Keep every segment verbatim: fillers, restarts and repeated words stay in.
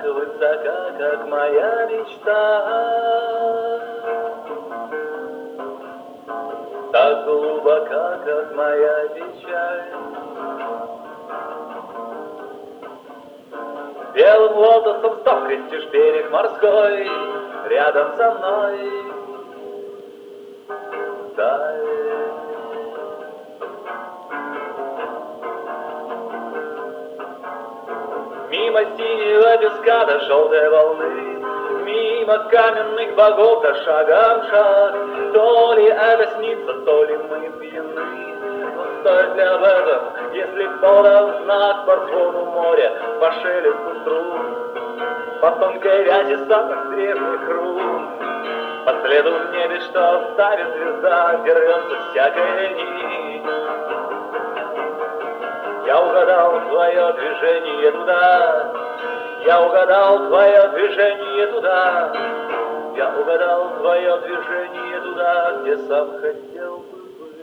высока, как моя мечта, так глубока, как моя печаль. Белым лотосом стокрестишь берег морской, рядом со мной даль. Мимо синего песка до желтой волны, мимо каменных богов до шагом шаг. То ли это снится, то ли мы пьяны, но стоит ли об этом, если подан знак по звону моря, по шелесту струн, по тонкой ряде самых древних рун, по следу в небе, что оставит звезда, где рвется всякая нить. Я угадал твое движение туда, я угадал твое движение туда, я угадал твое движение туда, где сам хотел бы быть.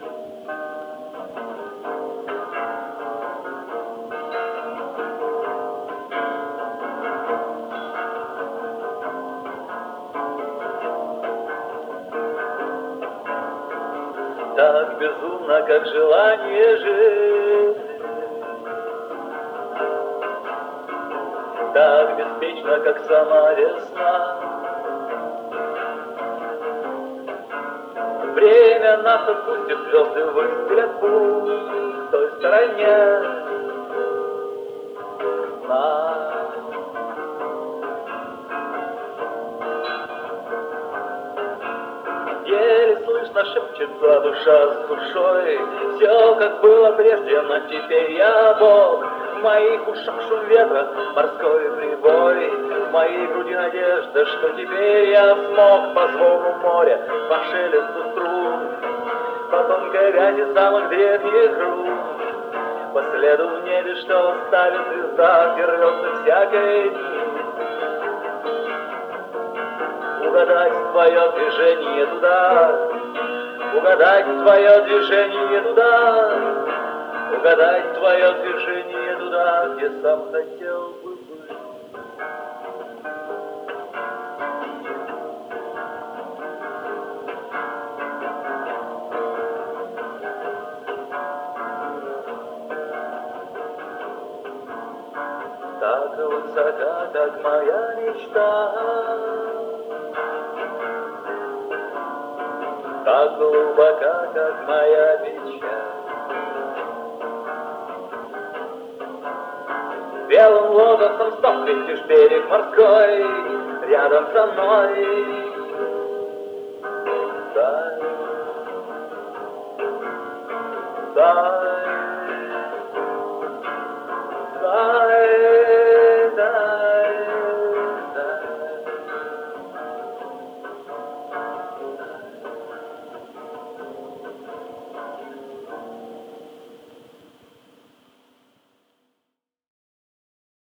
Так безумно, как желание жить, так беспечно, как сама весна. Время нас отпустит, звезды выстелят путь в той стороне сна. Еле слышно шепчется душа с душой, все как было прежде, но теперь я Бог. В моих ушах шум ветра, морской прибой, в моей груди надежда, что теперь я смог по звону моря, по шелесту струн, по тонкой вязи самых древних рун, по следу в небе, что оставит звезда, где рвется всякая нить. Угадать твое движение туда, угадать твое движение туда, угадать твое движение туда, где сам хотел бы быть. Так высока, как моя мечта, так глубока, как моя печаль. Белым лотосом стокрестишь берег морской, рядом со мной даль, даль.